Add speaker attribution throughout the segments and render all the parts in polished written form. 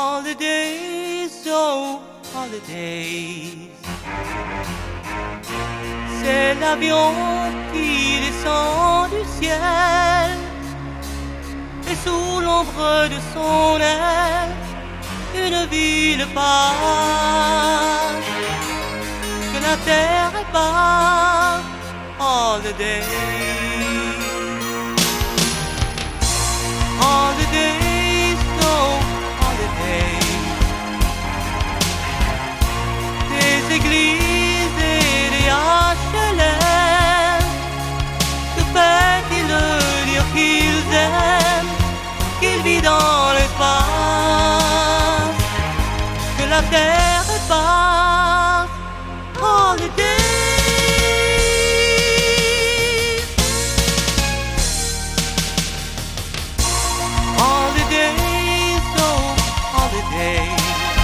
Speaker 1: Holidays, oh holidays. C'est l'avion qui descend du ciel, et sous l'ombre de son aile, une ville passe, que la terre est pas. Holidays, holidays, oh holidays. Des églises et des HLM, que fait-il de dire qu'ils aiment, qu'il vit dans l'espace, que la terre est basse. Holidays, holidays, oh holidays.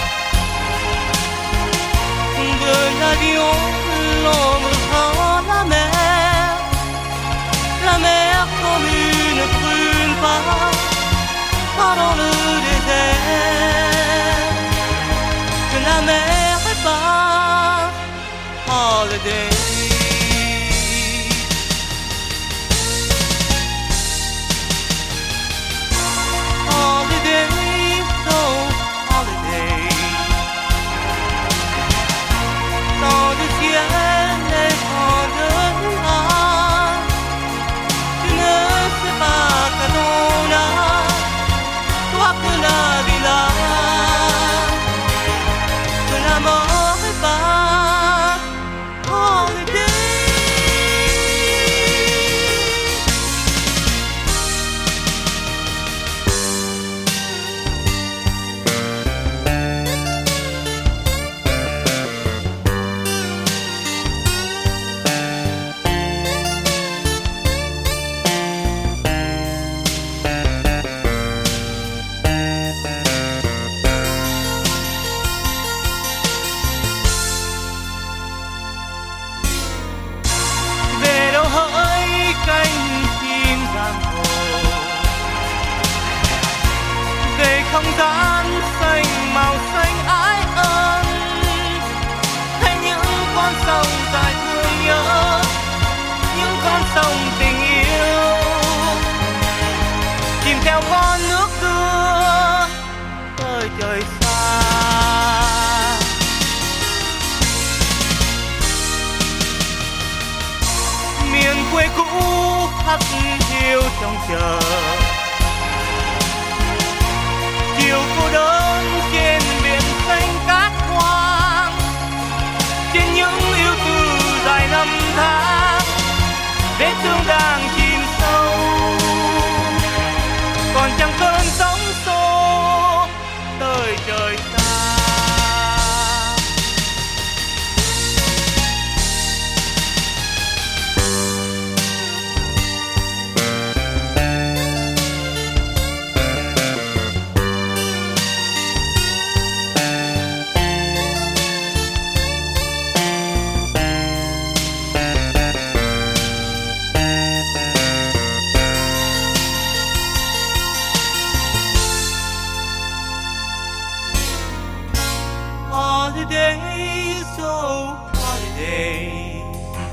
Speaker 1: De l'avion, l'ombre prend la mer comme une brune part dans le désert, que la mer est basse. Holidays. Holidays, oh holidays. Tant de ciel et tant de nuages, tu ne sais pas qu'à ton âge, toi que la village, que la mort est basse. Holidays. Hỡi cánh chim giang hồ, về không gian xanh màu xanh ái ân, hay những con sông dài thương nhớ, những con sông tình yêu, chìm theo con nước xưa tới trời xa. Miền quê cũ hắt hiu trong chờ, chiều cô đơn trên biển xanh cát hoang, trên những yêu từ dài năm tháng, vết thương đang chìm sâu, còn chẳng cơn sóng xô tới trời xa. Holidays, oh holidays.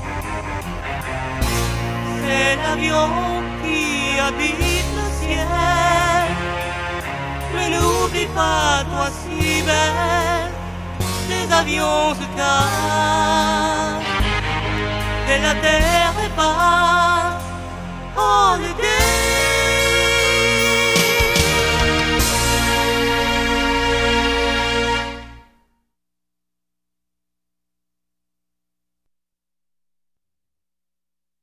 Speaker 1: C'est l'avion qui habite le ciel, mais n'oublie pas, toi si belle, les avions se cassent et la terre est basse. Holidays.